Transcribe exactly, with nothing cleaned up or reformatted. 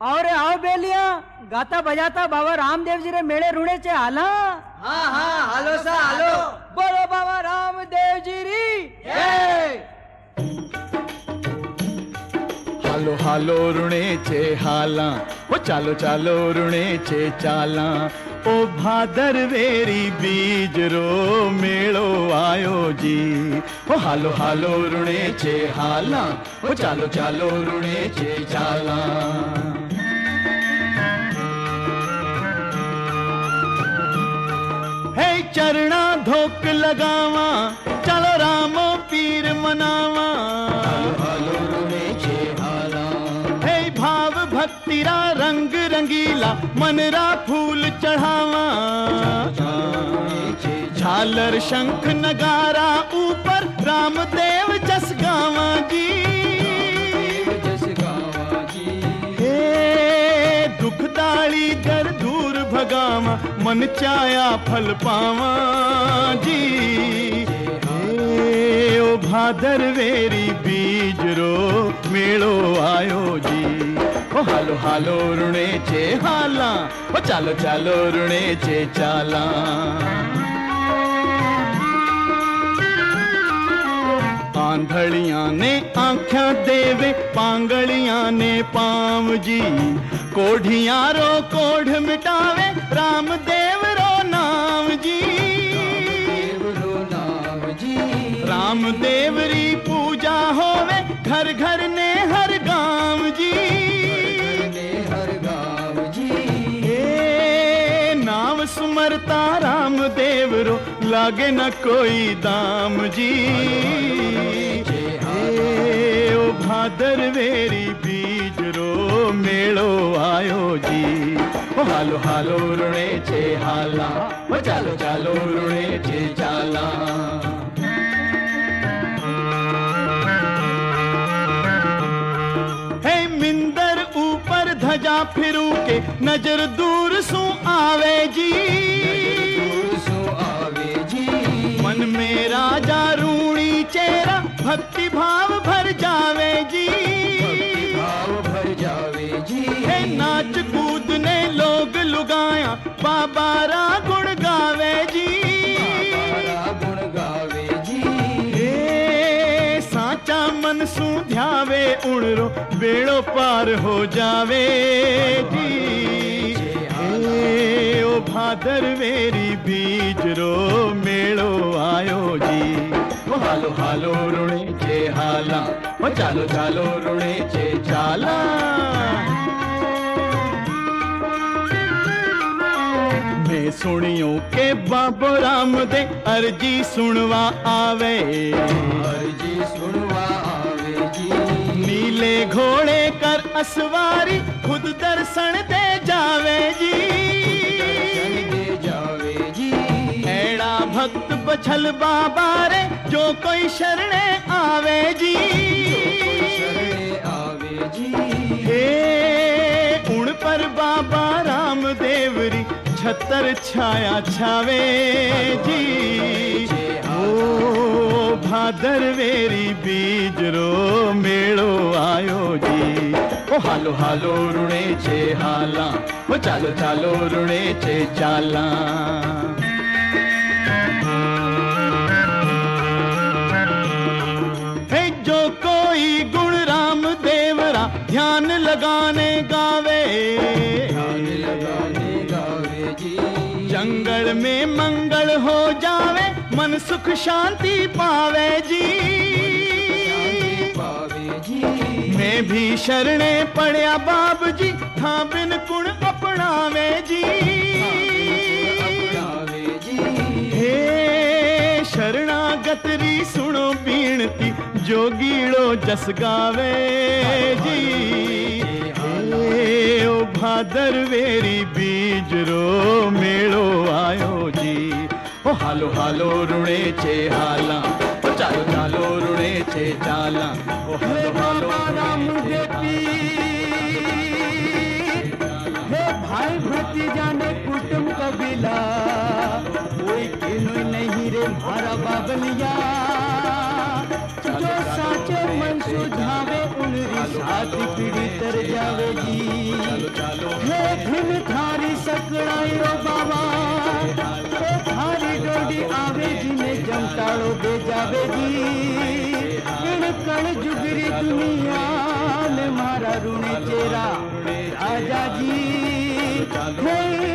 और आओ बेलिया गाता बजाता बाबा रामदेव जी रे मेले रुणे चे हाला। हाँ हाँ हालो सा हालो। बोलो बाबा रामदेव जी री जय। हालो हालो रुणे चे हाला, ओ चालो चालो रुणे चे चाला, ओ भादर वेरी बीज रो मेलो आयो जी। ओ हालो हालो रुणे चे हाला, ओ चालो चालो रुणे चे चाला। हे चरणा धोक लगावा, चलो रामो पीर मनावा। हालो हालो रुणे चे हाला, हे भाव भक्तिरा रंग रंगीला, मनरा फूल चढ़ावा। झालर शंख नगारा ऊपर रामदेव जस गावा जी। हे दुखदाली दर दूर भगावा, मन चाया फल पावा जी। हे ओ भादर वेरी बीज रो मेलो आयो जी। ओ हालो हालो रुणे चे हाला, ओ चालो चालो रुणे चे चाला। आंधड़ियां ने आँख्यां देवे, पांगड़ियां ने पाँव जी। कोढ़ियां रो कोढ़ मिटावे, रामदेव रो नाम जी। रामदेव री पूजा होवे, घर घर ने हर गाँव जी। हे नाम सुमरता रामदेव रो, लागे न कोई दाम जी। हे ओ भादर वेरी बीज रो मेलो आयो जी। ओ हालो हालो रुणे चे हाला, ओ चालो चालो रुणे चे चाला। हे मिंदर ऊपर धजा फिरू के, नजर दूर सु आवे जी। मन में राजा रूणी चेहरा, भक्ति भाव भर जावे जी। भाव भर जावे जी। हे नाच कूद ने लोग लुगाया, बाबा रा गुण गावे जी। गुण गावे जी। हे साचा मन सु ध्यावे, उणरो बेड़ो पार हो जावे जी। हे ओ भादर वेरी बीज रो मेलो आयो जी। ओ हालो हालो रुणे चे हाला, ओ चालो चालो रुणे चे चाला। मैं सुनियो के बाबो राम दे, अर्जी सुनवा आवे। अर्जी सुनवा आवे जी। नीले घोड़े कर असवारी, खुद दर्शन दे जावे जी। भक्त बछल बाबा रे, जो कोई शरणे आवे जी। आवे जी। हे उन पर बाबा रामदेव री, छतर छाया छावे जी। ओ भादर वेरी बीज रो मेलो आयो जी। ओ हालो हालो रुणे चे हाला, ओ चालो चालो रुणे चे चाला। ध्यान लगाने गावे, ध्यान लगाने गावे जी। जंगल में मंगल हो जावे, मन सुख शांति पावे जी। पावे जी। मैं भी शरणे पड़या बाब जी, था बिन कुण अपनावे जी। अपनावे जी। हे शरणागत री सुनो बीणती, जोगीड़ो जस गावे जी। हे ओ भादर वेरी बीज रो मेलो आयो जी। ओ हालो हालो रुणे चे हाला, ओ चालो चालो रुणे चे चाला। ओ हालो हालो रुणे चे हे भाई भतीजा ने कुटुंब कबीला, कोई किनु नहीं रे मारा बाबलिया। जो साचे मन सुझावे, उन साथ पीढ़ी तर जावे जी। आयो बाबा ए थारी डोडी आवे जी ने जमताड़ो दे जावे जी इन कण जुगरी दुनिया में मारा रूणे चेरा राजा जी हे